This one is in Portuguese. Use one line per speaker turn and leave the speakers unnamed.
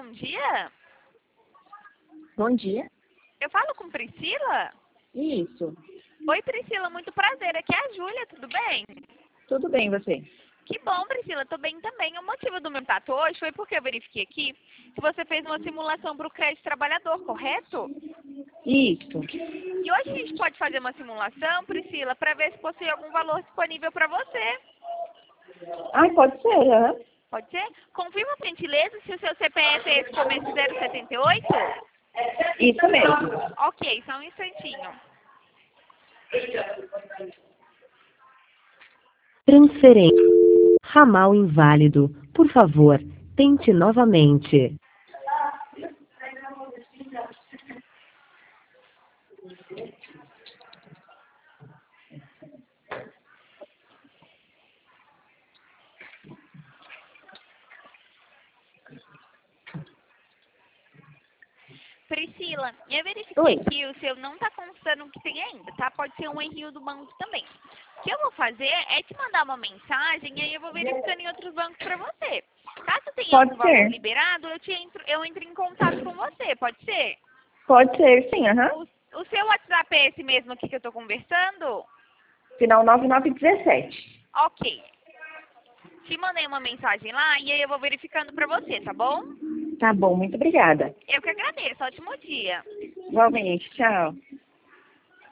bom dia.
Bom dia.
Eu falo com Priscila?
Isso.
Oi, Priscila, muito prazer. Aqui é a Júlia, tudo bem?
Tudo bem, você?
Que bom, Priscila, tô bem também. O motivo do meu contato hoje foi porque eu verifiquei aqui que você fez uma simulação para o crédito trabalhador, correto?
Isso.
E hoje a gente pode fazer uma simulação, Priscila, para ver se possui algum valor disponível para você.
Ah, pode ser, aham.
Pode ser? Confirma, por gentileza, se o seu CPF é esse começo 078?
Isso mesmo.
Ok, só um instantinho.
Transferência. Ramal inválido. Por favor, tente novamente.
Priscila, eu verifiquei
Oi.
que o seu não está constando o que tem ainda, tá? Pode ser um erro do banco também. O que eu vou fazer é te mandar uma mensagem e aí eu vou verificando em outros bancos para você. Caso tenha
Pode
algum valor
ser.
liberado, eu entro em contato com você, pode ser?
Pode ser, sim, aham.
O seu WhatsApp é esse mesmo aqui que eu estou conversando?
Final 9917.
Ok. Te mandei uma mensagem lá e aí eu vou verificando para você, tá bom?
Tá bom, muito obrigada.
Eu que agradeço. Ótimo dia.
Igualmente, tchau.